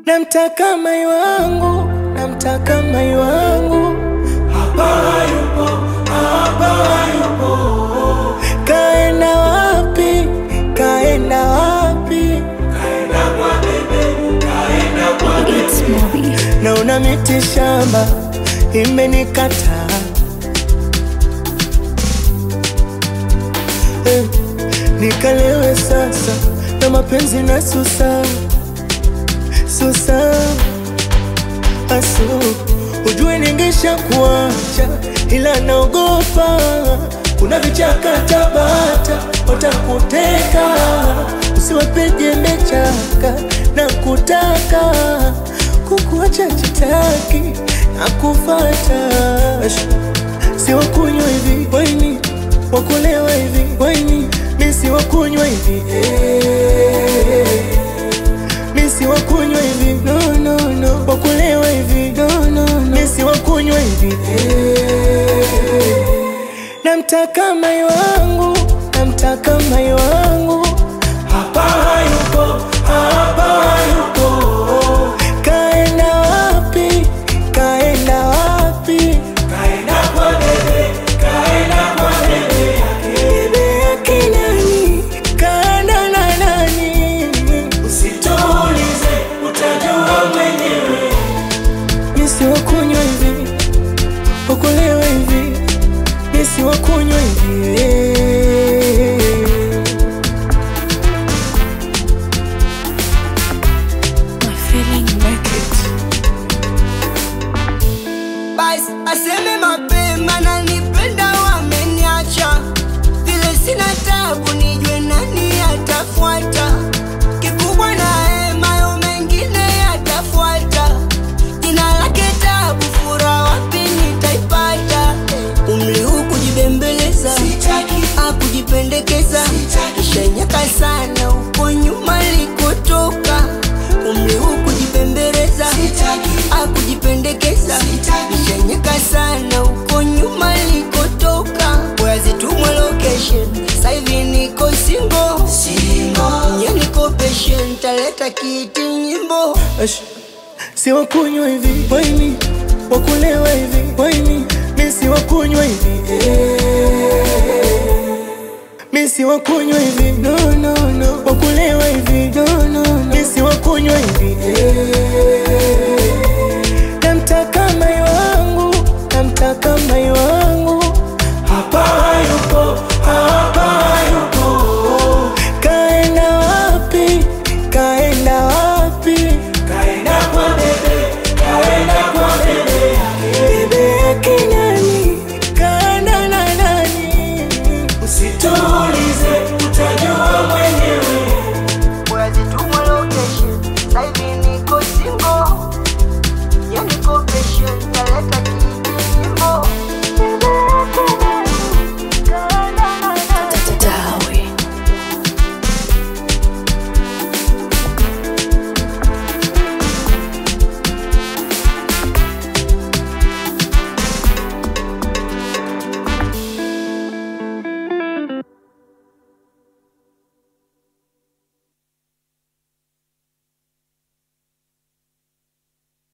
Namtaka mai wangu, namtaka mai wangu. Hapa hayupo, hapa hayupo. Kaenda wapi, kaenda wapi? Kaenda kwa bebe, kaenda kwa bebe. Naona miti shamba imenikataa. Nikalewe sasa na mapenzi na susa asu. Ujue ningesha kuacha ila naogopa, kuna vichaka Tabata watakuteka. Usiwapeje mechaka na kutaka kukuacha chitaki na kufata. Si wakunywa hivi waini, wakulewa hivi waini. Misi wakunywa hivi misi wakunywa hivi no. Wakulewa hivi no. Misi wakunywa hivi Namtaka mai wangu, namtaka mai wangu. Hapa hayupo, hapa hayupo. Kaenda wapi, kaenda wapi? Kaenda kwa bebe, kaenda kwa bebe yake. Bebe yake nani, kaenda na nani? Usituulize, utajua mwenyewe. Misi wakunywa hivi, wakulewa hivi. Misi wakunywa hivi My feeling make it. Basi aseme mapema na nipenda wameniacha. Vile sina tabu nijue nani atafuata. Kikubwa na mayo mengine yatafuata. Jina lake tabu, furaha wapi nitaipata? Umri huu kujibembeleza, kujipendekeza. Ishanyaka sana uko nyuma likotoka. Umri huu kujibembeleza, kujipendekeza. Ishanyaka sana uko nyuma likotoka. Wazi tumwa location, saivi niko single. Nye niko patient, taleta kiti nyimbo. Si wakunywa hivi waini, wakulewa hivi waini. Misi wakunywa hivi misi wakunywa hivi no. Wakulewa hivi no. Misi wakunywa hivi